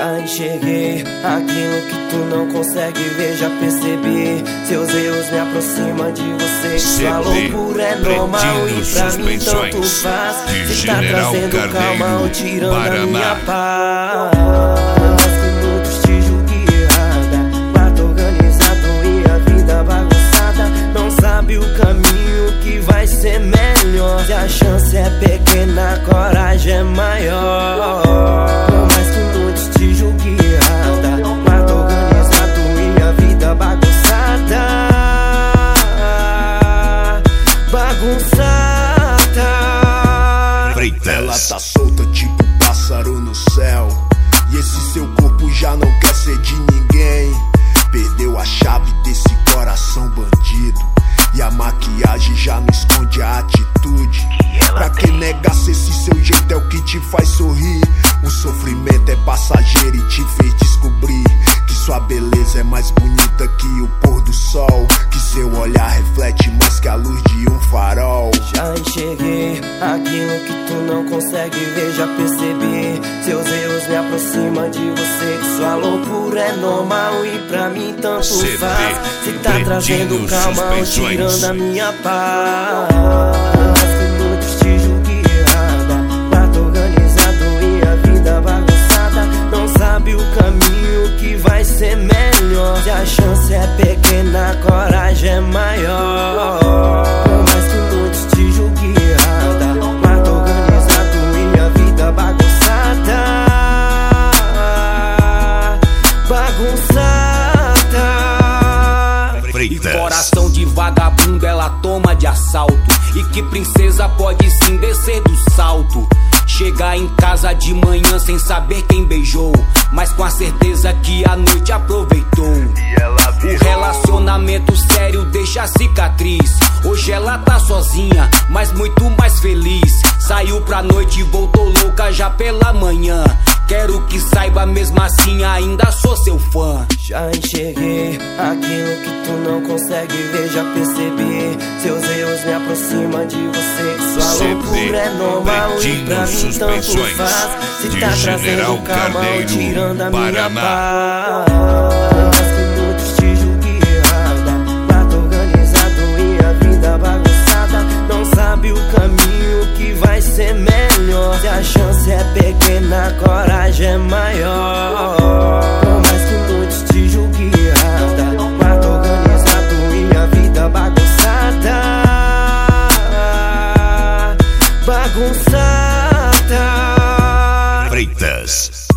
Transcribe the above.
Já enxerguei aquilo que tu não consegue ver, já percebi. Seus erros me aproximam de você. Sua loucura é normal e pra mim tanto faz. Se tá trazendo calma ou tirando a minha paz. Mas que muitos te julguem errada, quarto organizado e a vida bagunçada. Não sabe o caminho que vai ser melhor. Se a chance é pequena, a coragem é maior. Ela tá solta tipo pássaro no céu, e esse seu corpo já não quer ser de ninguém. Perdeu a chave desse coração bandido, e a maquiagem já não esconde a atitude. Pra que negar se esse seu jeito é o que te faz sorrir? O sofrimento é passageiro e te fez descobrir que sua beleza é mais bonita que o pôr do sol, que seu olhar reflete mais que a luz de um farol. Já enxerguei aquilo que tu não consegue ver, já percebi. Seus erros me aproximam de você. Sua loucura é normal e pra mim tanto faz. Se tá trazendo calma ou tirando a minha paz. Mas que muitos te julguem errada, quarto organizado e a vida bagunçada. Não sabe o caminho que vai ser melhor. Se a chance é pequena, a coragem é maior. E coração de vagabundo ela toma de assalto, e que princesa pode sim descer do salto. Chegar em casa de manhã sem saber quem beijou, mas com a certeza que a noite aproveitou. O relacionamento sério deixa cicatriz. Hoje ela tá sozinha, mas muito mais feliz. Saiu pra noite e voltou louca já pela manhã. Quero que saiba, mesmo assim ainda sou seu fã. Já enxerguei aquilo que tu não consegue ver, já percebi. Seus erros me aproximam de você. Sua loucura é normal e pra mim tanto faz. Se tá trazendo calma ou tirando a minha paz. Mas que muitos te julguem errada, quarto organizado e a vida bagunçada. Não sabe o caminho que vai ser melhor. Se a chance é pequena, a coragem é maior. Por mais que muitos te julguem errada, quarto organizado e a vida bagunçada. Bagunçada. Freitas.